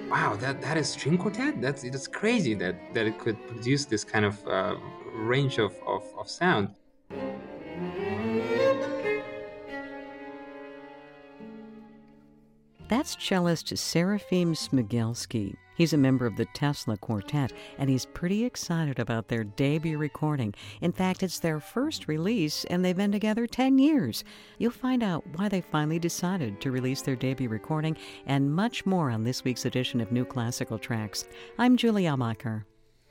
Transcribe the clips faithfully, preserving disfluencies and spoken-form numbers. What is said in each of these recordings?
Wow, that, that is string quartet? That's that's crazy that, that it could produce this kind of uh, range of, of, of sound. That's cellist Serafim Smigelski. He's a member of the Tesla Quartet, and he's pretty excited about their debut recording. In fact, it's their first release, and they've been together ten years. You'll find out why they finally decided to release their debut recording, and much more on this week's edition of New Classical Tracks. I'm Julie Almacher.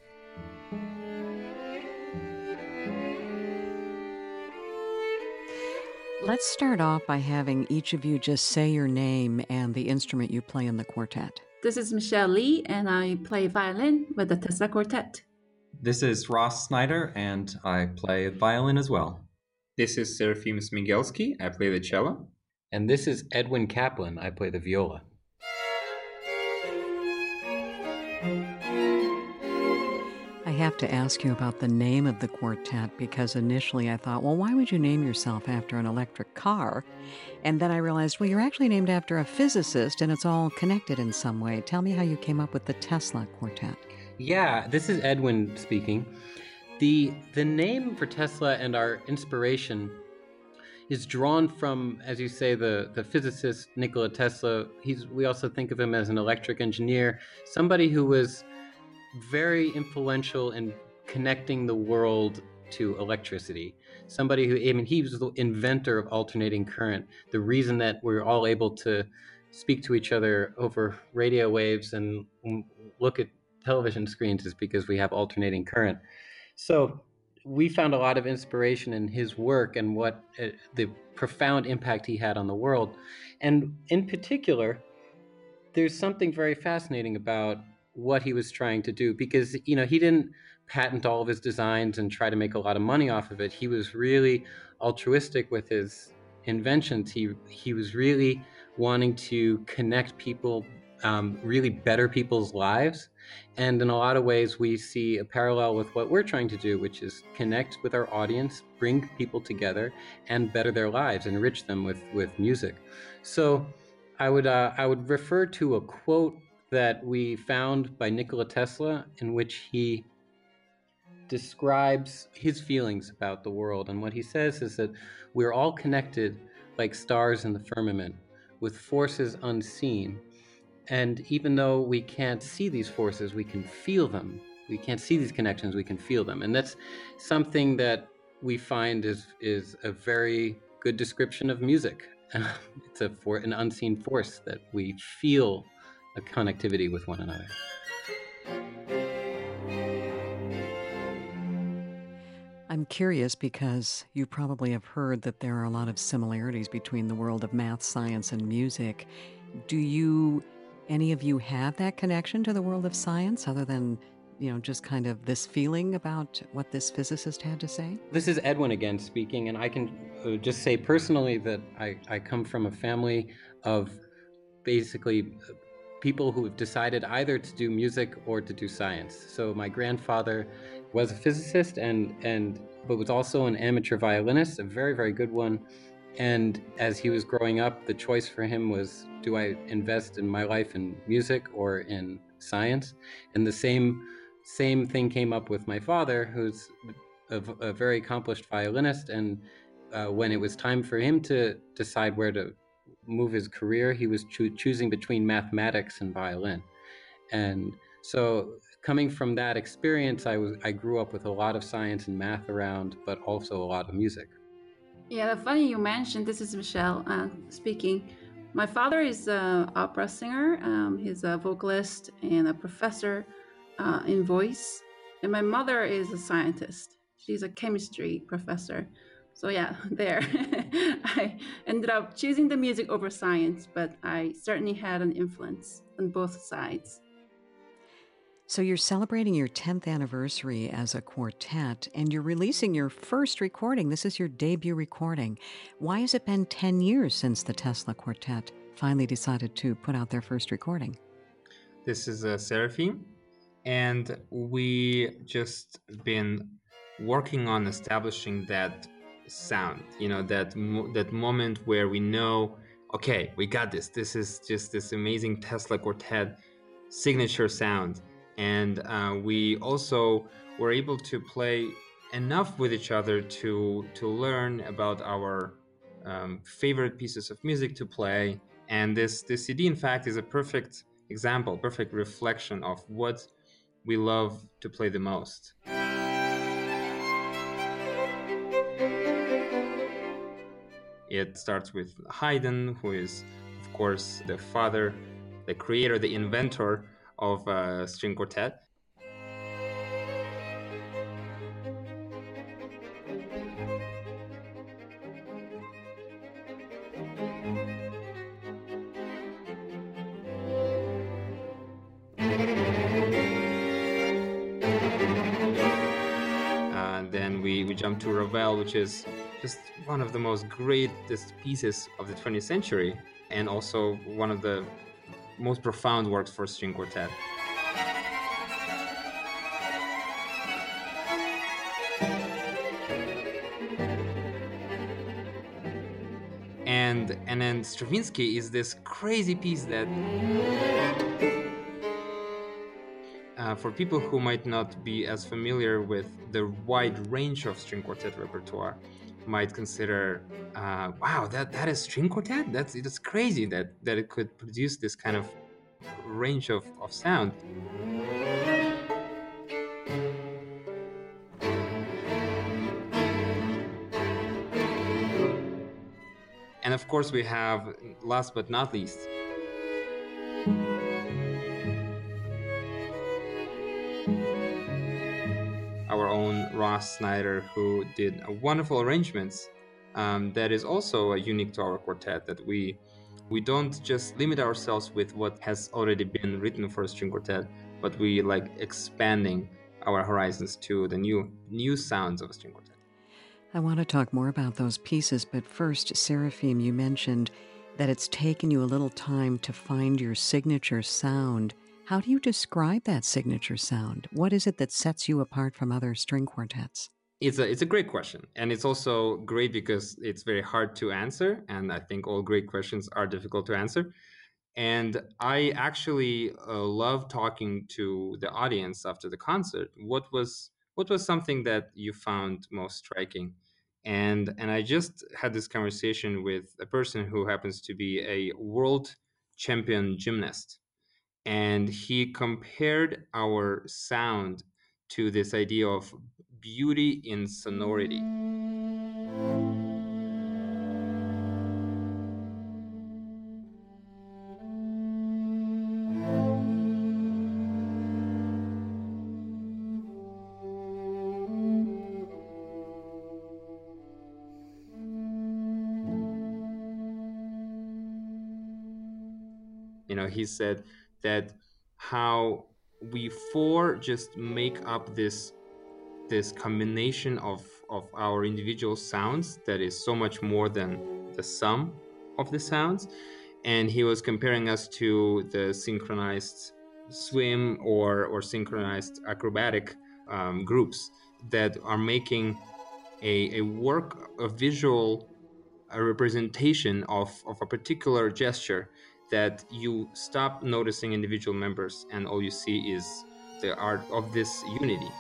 Let's start off by having each of you just say your name and the instrument you play in the quartet. This is Michelle Lee, and I play violin with the Tesla Quartet. This is Ross Snyder, and I play violin as well. This is Serafim Smigelski. I play the cello. And this is Edwin Kaplan. I play the viola. I have to ask you about the name of the quartet, because initially I thought, well, why would you name yourself after an electric car? And then I realized, well, you're actually named after a physicist, and it's all connected in some way. Tell me how you came up with the Tesla Quartet. Yeah, this is Edwin speaking. The the name for Tesla and our inspiration is drawn from, as you say, the, the physicist Nikola Tesla. He's we also think of him as an electric engineer, somebody who was very influential in connecting the world to electricity. Somebody who, I mean, he was the inventor of alternating current. The reason that we're all able to speak to each other over radio waves and look at television screens is because we have alternating current. So we found a lot of inspiration in his work and what uh, the profound impact he had on the world. And in particular, there's something very fascinating about what he was trying to do, because, you know, he didn't patent all of his designs and try to make a lot of money off of it. He was really altruistic with his inventions. He he was really wanting to connect people, um, really better people's lives. And in a lot of ways, we see a parallel with what we're trying to do, which is connect with our audience, bring people together, and better their lives, enrich them with, with music. So I would uh, I would refer to a quote that we found by Nikola Tesla, in which he describes his feelings about the world. And what he says is that we're all connected like stars in the firmament with forces unseen. And even though we can't see these forces, we can feel them. We can't see these connections, we can feel them. And that's something that we find is, is a very good description of music. It's a for, an unseen force that we feel a connectivity with one another. I'm curious because you probably have heard that there are a lot of similarities between the world of math, science, and music. Do you, any of you have that connection to the world of science other than, you know, just kind of this feeling about what this physicist had to say? This is Edwin again speaking, and I can uh, just say personally that I, I come from a family of basically people who have decided either to do music or to do science. So my grandfather was a physicist and and but was also an amateur violinist, a very, very good one. And as he was growing up, the choice for him was, do I invest in my life in music or in science? And the same same thing came up with my father, who's a, a very accomplished violinist. And uh, when it was time for him to decide where to move his career, he was cho- choosing between mathematics and violin. And so coming from that experience, I was I grew up with a lot of science and math around, but also a lot of music. Yeah, funny you mentioned, this is Michelle uh, speaking. My father is an opera singer. Um, he's a vocalist and a professor uh, in voice. And my mother is a scientist. She's a chemistry professor. So yeah, there. I ended up choosing the music over science, but I certainly had an influence on both sides. So you're celebrating your tenth anniversary as a quartet, and you're releasing your first recording. This is your debut recording. Why has it been ten years since the Tesla Quartet finally decided to put out their first recording? This is uh, Serafim, and we just been working on establishing that sound, you know, that mo- that moment where we know, okay, we got this. This is just this amazing Tesla Quartet. signature sound. And uh, we also were able to play enough with each other to to learn about our um, favorite pieces of music to play. And this this C D, in fact, is a perfect example, perfect reflection of what we love to play the most. It starts with Haydn, who is, of course, the father, the creator, the inventor of uh, string quartet. And then we, we jump to Ravel, which is just one of the most greatest pieces of the twentieth century, and also one of the most profound works for string quartet. And and then Stravinsky is this crazy piece that uh, for people who might not be as familiar with the wide range of string quartet repertoire, might consider, uh, wow, that, that is string quartet? That's it's crazy that, that it could produce this kind of range of, of sound. And of course we have, last but not least, our own Ross Snyder, who did a wonderful arrangements um, that is also uh, unique to our quartet, that we we don't just limit ourselves with what has already been written for a string quartet, but we like expanding our horizons to the new new sounds of a string quartet. I want to talk more about those pieces, but first, Seraphim, you mentioned that it's taken you a little time to find your signature sound. How do you describe that signature sound? What is it that sets you apart from other string quartets? It's a it's a great question, and it's also great because it's very hard to answer, and I think all great questions are difficult to answer. And I actually uh, love talking to the audience after the concert. What was what was something that you found most striking? And and I just had this conversation with a person who happens to be a world champion gymnast, and he compared our sound to this idea of beauty in sonority. You know, he said that how we four just make up this this combination of of our individual sounds that is so much more than the sum of the sounds. And he was comparing us to the synchronized swim or or synchronized acrobatic um, groups that are making a, a work, a visual a representation of, of a particular gesture, that you stop noticing individual members and all you see is the art of this unity.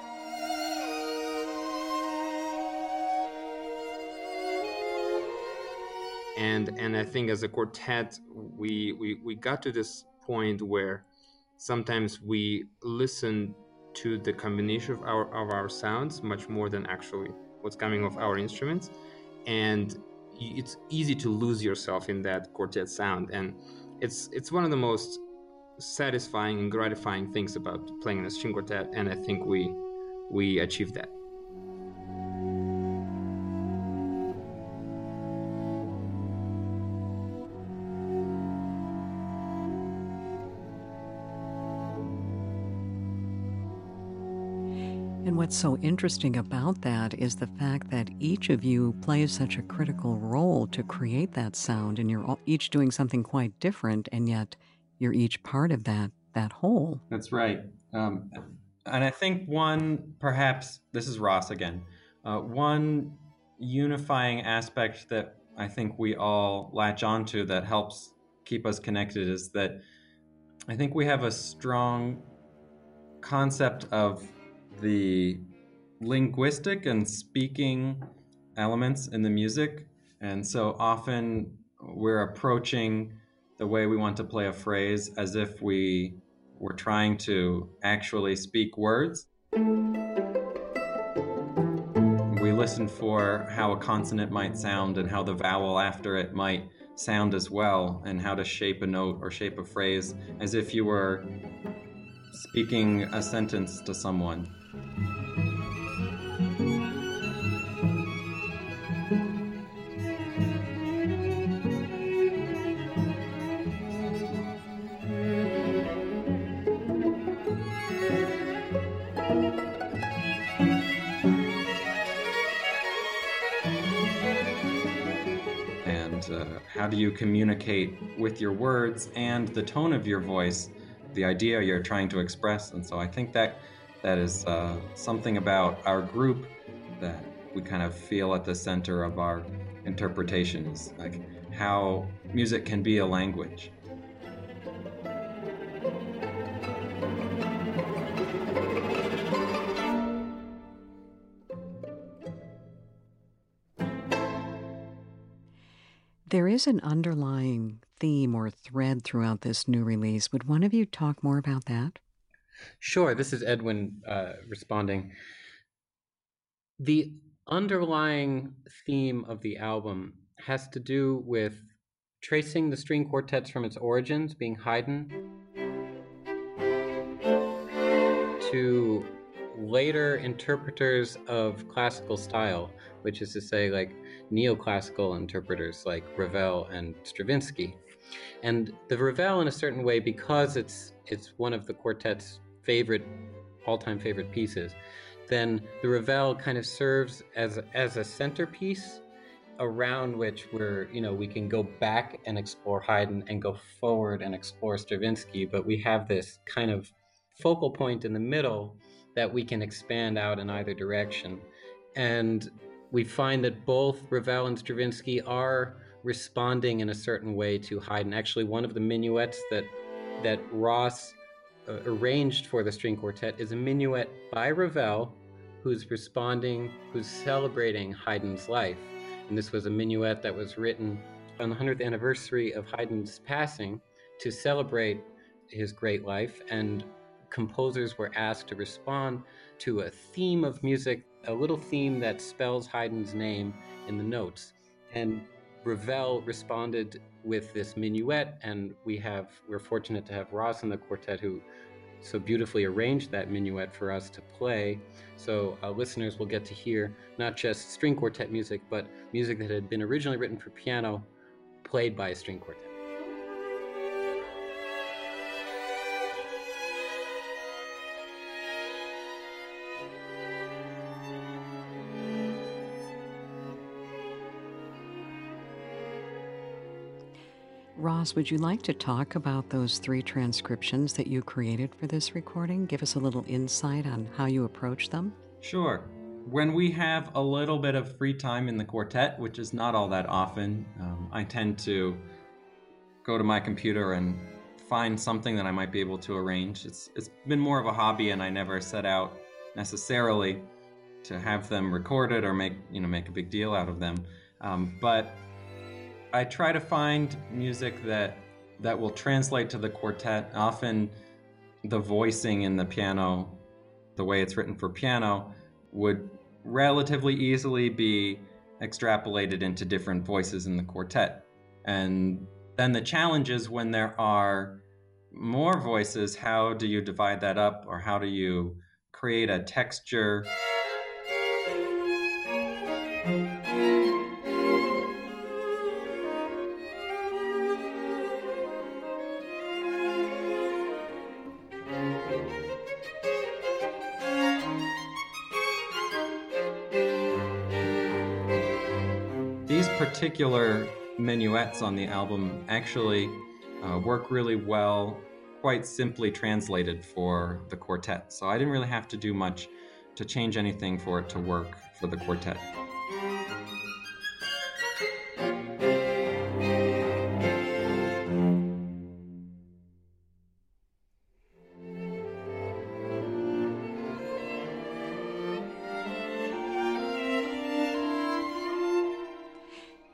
And and I think as a quartet, we, we, we got to this point where sometimes we listen to the combination of our of our sounds much more than actually what's coming off our instruments. And it's easy to lose yourself in that quartet sound, and it's it's one of the most satisfying and gratifying things about playing in a string quartet, and I think we we achieved that. And what's so interesting about that is the fact that each of you plays such a critical role to create that sound, and you're all, each doing something quite different, and yet you're each part of that that whole. That's right. Um, and I think one, perhaps, this is Ross again, uh, one unifying aspect that I think we all latch onto that helps keep us connected is that I think we have a strong concept of the linguistic and speaking elements in the music. And so often we're approaching the way we want to play a phrase as if we were trying to actually speak words. We listen for how a consonant might sound and how the vowel after it might sound as well, and how to shape a note or shape a phrase as if you were speaking a sentence to someone. Uh, how do you communicate with your words and the tone of your voice, the idea you're trying to express? And so I think that that is uh, something about our group that we kind of feel at the center of our interpretation, is like how music can be a language. There is an underlying theme or thread throughout this new release. Would one of you talk more about that? Sure, this is Edwin uh, responding. The underlying theme of the album has to do with tracing the string quartets from its origins, being Haydn, to later interpreters of classical style, which is to say, like neoclassical interpreters like Ravel and Stravinsky. And the Ravel, in a certain way, because it's it's one of the quartet's favorite, all-time favorite pieces, then the Ravel kind of serves as as a centerpiece around which we're, you know, we can go back and explore Haydn and go forward and explore Stravinsky, but we have this kind of focal point in the middle that we can expand out in either direction. And we find that both Ravel and Stravinsky are responding in a certain way to Haydn. Actually, one of the minuets that that Ross uh, arranged for the string quartet is a minuet by Ravel, who's responding, who's celebrating Haydn's life. And this was a minuet that was written on the hundredth anniversary of Haydn's passing to celebrate his great life. And composers were asked to respond to a theme of music, a little theme that spells Haydn's name in the notes. And Ravel responded with this minuet, and we have, we're fortunate to have Ross in the quartet who so beautifully arranged that minuet for us to play. So uh, listeners will get to hear not just string quartet music, but music that had been originally written for piano, played by a string quartet. Ross, would you like to talk about those three transcriptions that you created for this recording? Give us a little insight on how you approach them. Sure. When we have a little bit of free time in the quartet, which is not all that often, um, I tend to go to my computer and find something that I might be able to arrange. It's It's been more of a hobby, and I never set out necessarily to have them recorded or make, you know, make a big deal out of them. Um, but I try to find music that that will translate to the quartet. Often the voicing in the piano, the way it's written for piano, would relatively easily be extrapolated into different voices in the quartet. And then the challenge is when there are more voices, how do you divide that up, or how do you create a texture? These particular minuets on the album actually uh, work really well, quite simply translated for the quartet. So I didn't really have to do much to change anything for it to work for the quartet.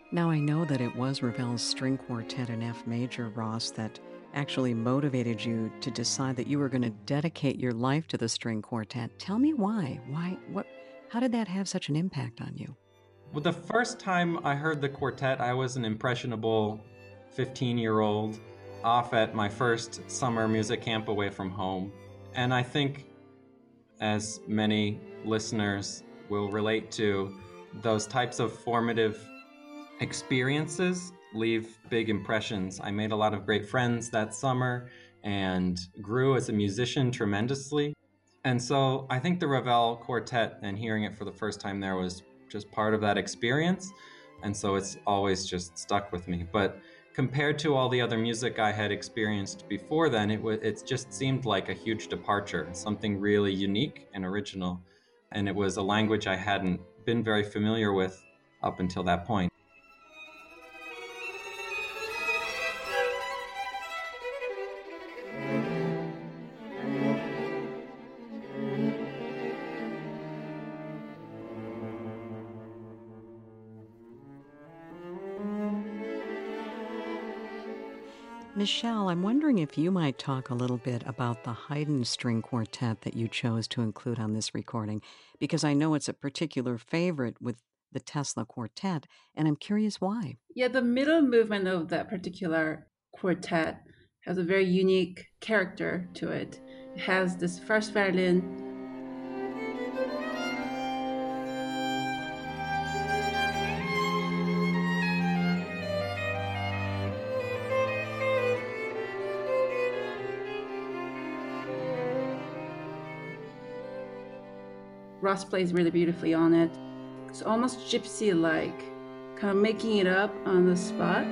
Now, I know that it was Ravel's string quartet in F major, Ross, that actually motivated you to decide that you were going to dedicate your life to the string quartet. Tell me why. Why? What? How did that have such an impact on you? Well, the first time I heard the quartet, I was an impressionable fifteen-year-old off at my first summer music camp away from home. And I think, as many listeners will relate to, those types of formative experiences leave big impressions. I made a lot of great friends that summer and grew as a musician tremendously. And so I think the Ravel Quartet and hearing it for the first time there was just part of that experience. And so it's always just stuck with me. But compared to all the other music I had experienced before then, it w- it just seemed like a huge departure, something really unique and original. And it was a language I hadn't been very familiar with up until that point. Michelle, I'm wondering if you might talk a little bit about the Haydn string quartet that you chose to include on this recording, because I know it's a particular favorite with the Tesla Quartet, and I'm curious why. Yeah, the middle movement of that particular quartet has a very unique character to it. It has this first violin. Ross plays really beautifully on it. It's almost gypsy-like, kind of making it up on the spot.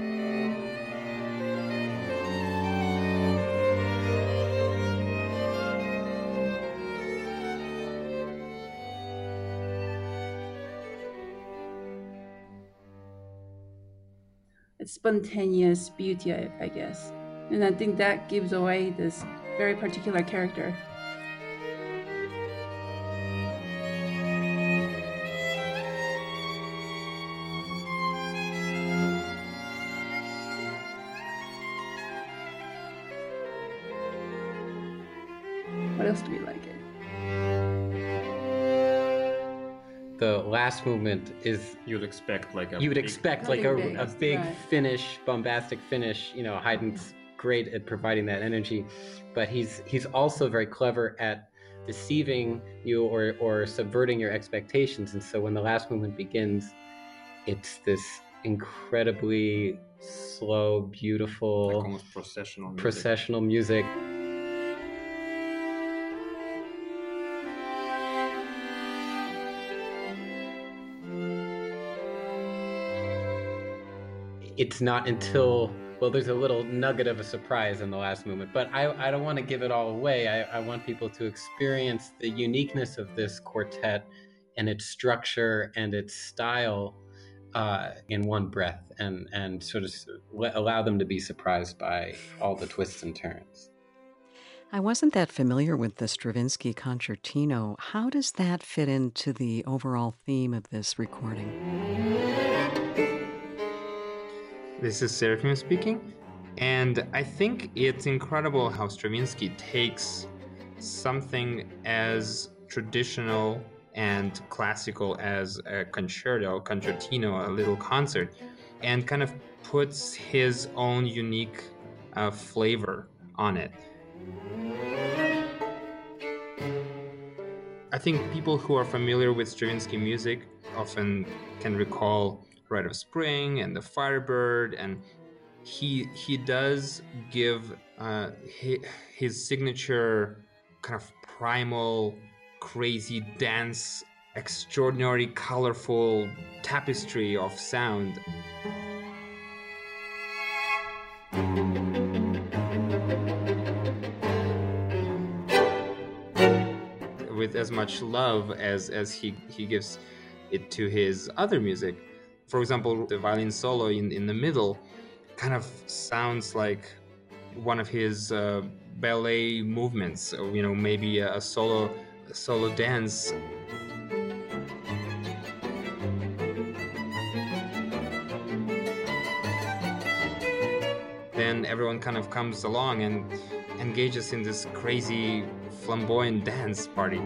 It's spontaneous beauty, I, I guess. And I think that gives away this very particular character. What else do we like it? The last movement is You'd expect like a you would big- expect like a, Something big, a big right. finish, bombastic finish. You know, Haydn's great at providing that energy, but he's he's also very clever at deceiving you or or subverting your expectations. And so when the last movement begins, it's this incredibly slow, beautiful, like almost processional music. processional music. It's not until, well, there's a little nugget of a surprise in the last movement, but I, I don't want to give it all away. I, I want people to experience the uniqueness of this quartet and its structure and its style uh, in one breath, and, and sort of allow them to be surprised by all the twists and turns. I wasn't that familiar with the Stravinsky concertino. How does that fit into the overall theme of this recording? This is Seraphim speaking, and I think it's incredible how Stravinsky takes something as traditional and classical as a concerto, concertino, a little concert, and kind of puts his own unique uh, flavor on it. I think people who are familiar with Stravinsky music often can recall Rite of Spring and the Firebird, and he he does give uh, his, his signature kind of primal, crazy dance, extraordinary, colorful tapestry of sound. With as much love as as he he gives it to his other music. For example, the violin solo in, in the middle kind of sounds like one of his uh, ballet movements, or, you know, maybe a, a solo a solo dance. then everyone kind of comes along and engages in this crazy flamboyant dance party.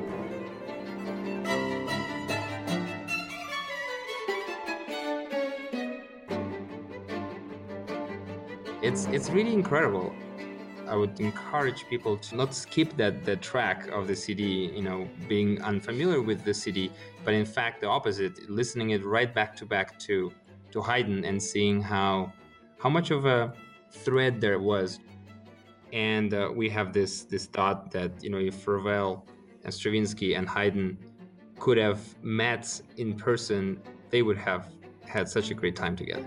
It's it's really incredible. I would encourage people to not skip that the track of the C D, you know, being unfamiliar with the C D, but in fact the opposite, listening it right back to back to to Haydn and seeing how how much of a thread there was. And uh, we have this this thought that, you know, if Ravel and Stravinsky and Haydn could have met in person, they would have had such a great time together.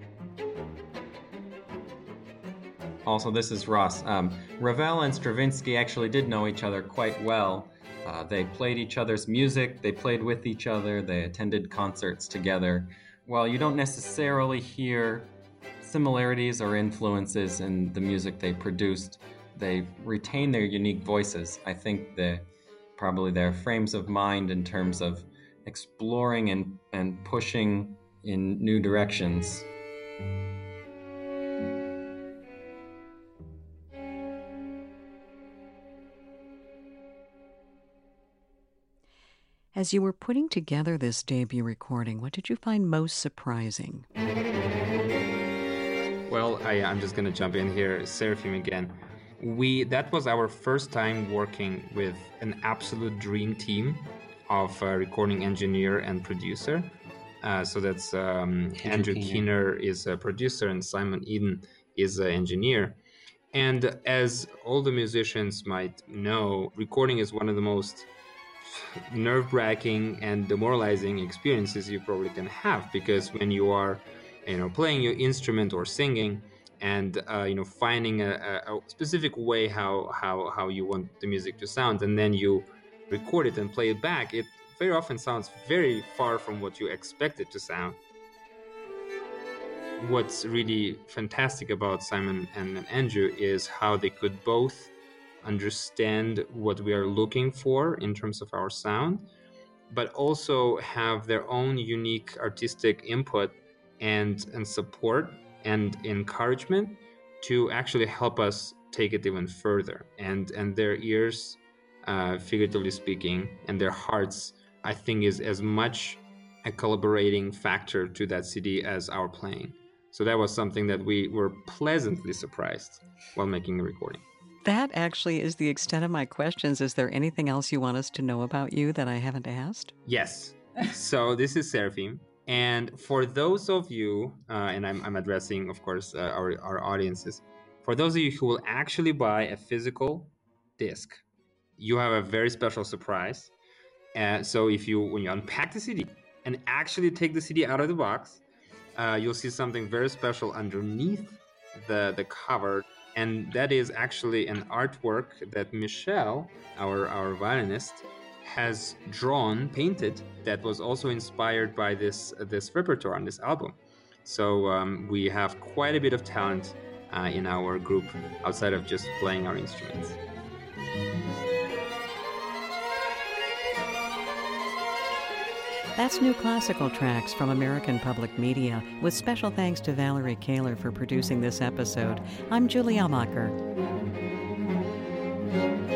Also, this is Ross. Um, Ravel and Stravinsky actually did know each other quite well. Uh, they played each other's music, they played with each other, they attended concerts together. While you don't necessarily hear similarities or influences in the music they produced, they retain their unique voices. I think that probably their frames of mind in terms of exploring and, and pushing in new directions. As you were putting together this debut recording, what did you find most surprising? Well, I, I'm just going to jump in here, Seraphim again. We That was our first time working with an absolute dream team of a recording engineer and producer. Uh, so that's um, Andrew, Andrew Keener. Keener is a producer and Simon Eden is an engineer. And as all the musicians might know, recording is one of the most nerve-wracking and demoralizing experiences you probably can have, because when you are, you know, playing your instrument or singing and uh, you know, finding a, a specific way how how how you want the music to sound, and then you record it and play it back, it very often sounds very far from what you expect it to sound. What's really fantastic about Simon and Andrew is how they could both understand what we are looking for in terms of our sound, but also have their own unique artistic input and and support and encouragement to actually help us take it even further. And and their ears, uh, figuratively speaking, and their hearts, I think, is as much a collaborating factor to that C D as our playing. So that was something that we were pleasantly surprised while making the recording. That actually is the extent of my questions. Is there anything else you want us to know about you that I haven't asked? Yes. So this is Seraphim. And for those of you, uh, and I'm, I'm addressing, of course, uh, our, our audiences, for those of you who will actually buy a physical disc, you have a very special surprise. Uh, so if you, when you unpack the C D and actually take the C D out of the box, uh, you'll see something very special underneath the, the cover. And that is actually an artwork that Michel, our, our violinist, has drawn, painted, that was also inspired by this, this repertoire on this album. So um, we have quite a bit of talent uh, in our group outside of just playing our instruments. That's New Classical Tracks from American Public Media, with special thanks to Valerie Kaler for producing this episode. I'm Julie Almacher.